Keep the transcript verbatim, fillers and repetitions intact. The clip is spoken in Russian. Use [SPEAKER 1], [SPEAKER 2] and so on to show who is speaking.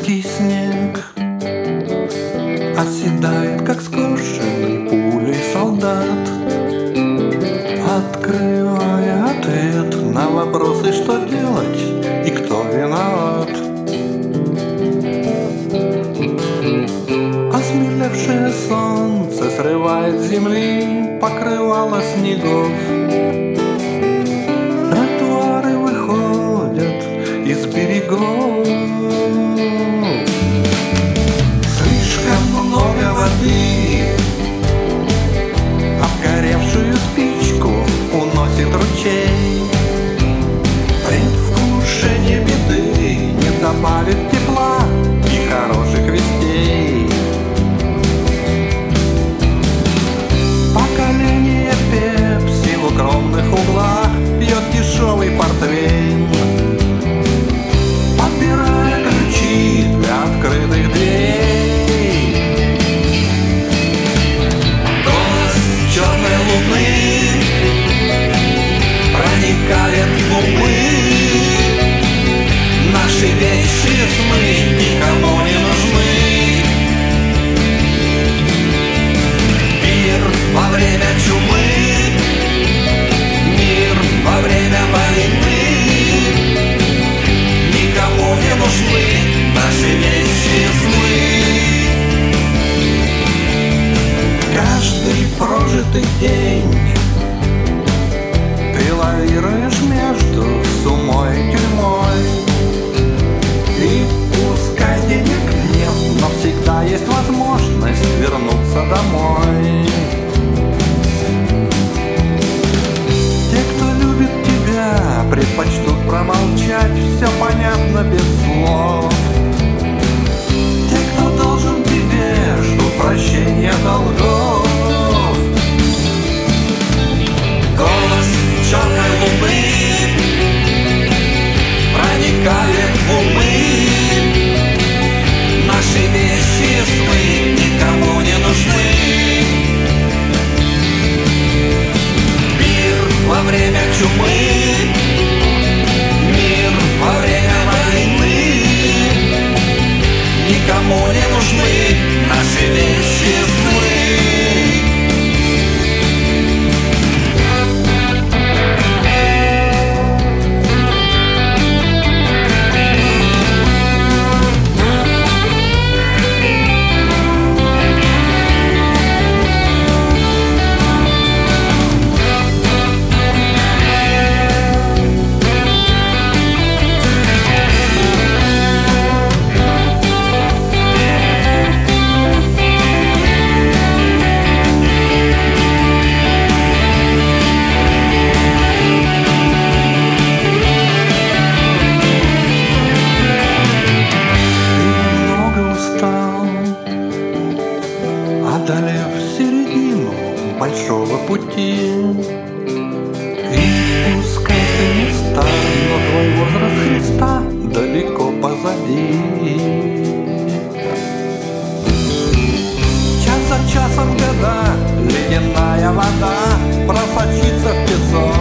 [SPEAKER 1] Мягкий снег оседает, как скошенный пулей солдат, открывая ответ на вопросы, что делать и кто виноват. Осмелевшее солнце срывает с земли покрывало снегов. Тротуары выходят из берегов. Слишком много воды, обгоревшую спичку уносит ручей. Предвкушение беды не добавит тепла и хороших вестей. Поколение пепси в укромных углах пьет дешевый портвейн, подбирая ключи для открытых дверей. Голос черной луны проникает в умы. Наши вещи сны никому не нужны. Мир во время чумы, мир во время войны, никому не нужны наши вещи сны. Каждый прожитый день ты лавируешь между сумой и тюрьмой. И пускай денег нет, но всегда есть возможность вернуться домой. Те, кто любит тебя, предпочтут промолчать, все понятно без слов. Те, кто должен тебе, ждут прощения долгов. Голос черной луны проникает в умы. Наши вещи сны никому не нужны. Мир во время чумы, мир во время войны, никому не нужны наши вещи сны. Одолев середину большого пути, и пускай ты не стар, но твой возраст Христа далеко позади. Час за часом года, ледяная вода просочится в песок.